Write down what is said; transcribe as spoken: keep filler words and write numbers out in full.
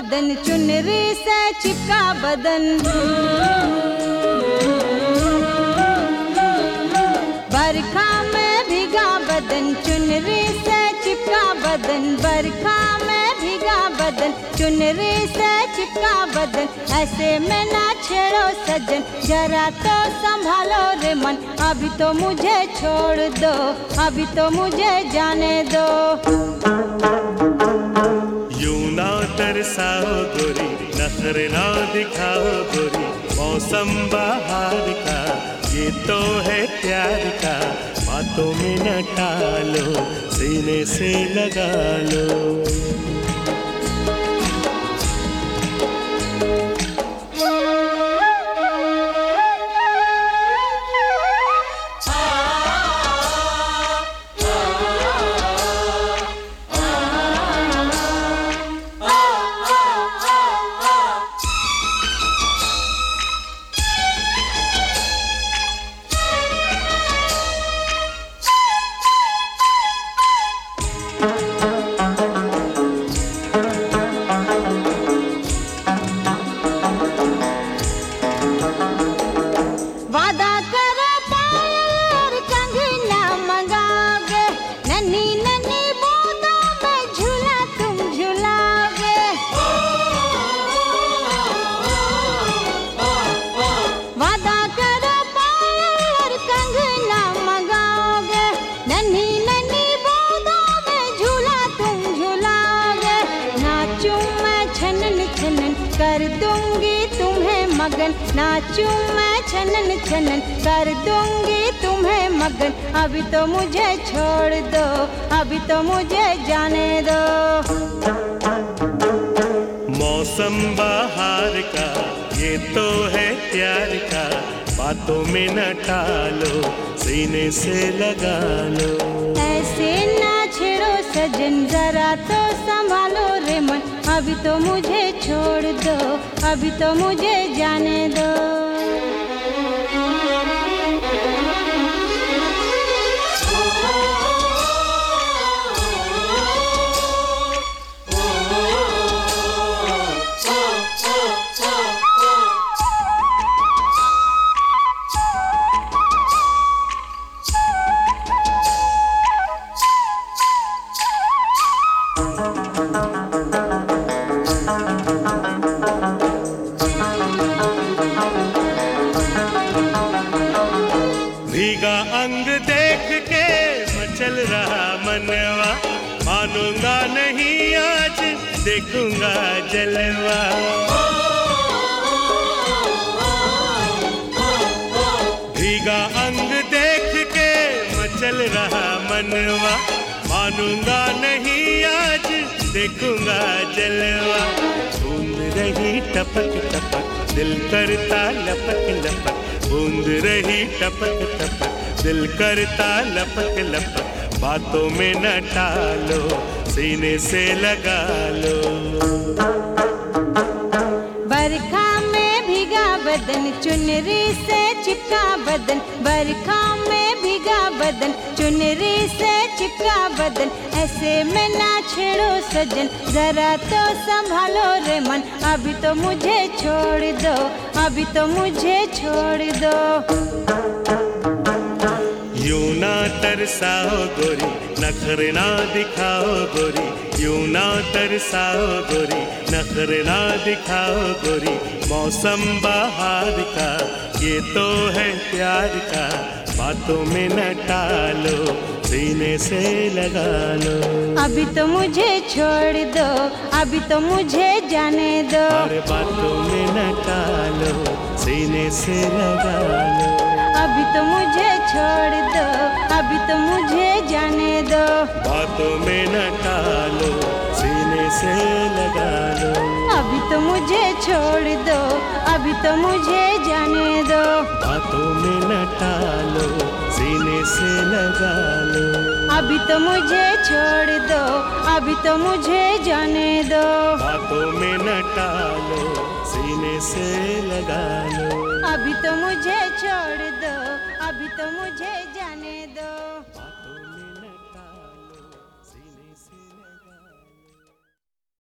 बदन, चुनरी से चिपका बदन। बरखा में भीगा बदन, चुनरी से चिपका बदन। बरखा में भीगा बदन, चुनरी से चिपका बदन। ऐसे में ना छेड़ो सजन, जरा तो संभालो रे मन। अभी तो मुझे छोड़ दो, अभी तो मुझे जाने दो। यूं ना तरसाओ गोरी, नखरे ना दिखाओ गोरी। मौसम बहार का, ये तो है प्यार का। बातों में न टालो, सीने से लगा लो। वादा करो पायल और कंगना मंगाओगे, नन्ही नन्ही बूंदों में झूला तुम झूलाओगे। वादा करो पायल और कंगना मंगाओगे, नन्ही नन्ही बूंदों में झूला तुम झूलाओगे। नाचूं मैं छनन छनन, कर दूंगी तुम्हें मगन। नाचूं मैं छनन छनन, कर दूंगी तुम्हें मगन। अभी तो मुझे छोड़ दो, अभी तो मुझे जाने दो। मौसम बहार का, ये तो है प्यार का। बातों में न टालो, सीने से लगा लो। ऐसे ना छेड़ो सजन, जरा तो संभालो रे मन। अभी तो मुझे छोड़ दो, अभी तो मुझे जाने दो। भीगा अंग देख के मचल रहा मनवा। मानूंगा नहीं आज, देखूंगा जलवा। भीगा अंग देख के मचल रहा मनवा। मानूंगा नहीं आज, देखूंगा जलवा। बूंद रही टपक टपक, दिल करता लपक लपक। बूंद रही टपक टपक, दिल करता लपक लपक। बातों में न टालो, सीने से लगा लो। बरखा में भीगा बदन, चुनरी से चिपका बदन। बरखा में भीगा बदन, चुनरी से चिपका बदन। ऐसे में ना छेड़ो सजन, जरा तो संभालो रे मन। अभी तो मुझे छोड़ दो, अभी तो मुझे छोड़ दो। यूं ना तरसाओ गोरी, नखरे ना दिखाओ गोरी। यूं ना तरसाओ गोरी, नखरे ना दिखाओ गोरी। मौसम बहार का, ये तो है प्यार का। बातों में न टालो, सीने से लगा लो। अभी तो मुझे छोड़ दो, अभी तो मुझे जाने दो। अरे बातों में न टालो, सीने से लगा लो। अभी तो मुझे छोड़ दो, अभी तो मुझे जाने दो। बातों में न टालो, सीने से लगा लो। अभी तो मुझे छोड़ दो, अभी तो मुझे जाने दो। बातों में न टालो, सीने से लगा लो। अभी तो मुझे छोड़ दो, अभी तो मुझे जाने दो। बातों में न टालो, सीने से लगा लो। अभी तो मुझे छोड़ दो, अभी तो मुझे जाने दो।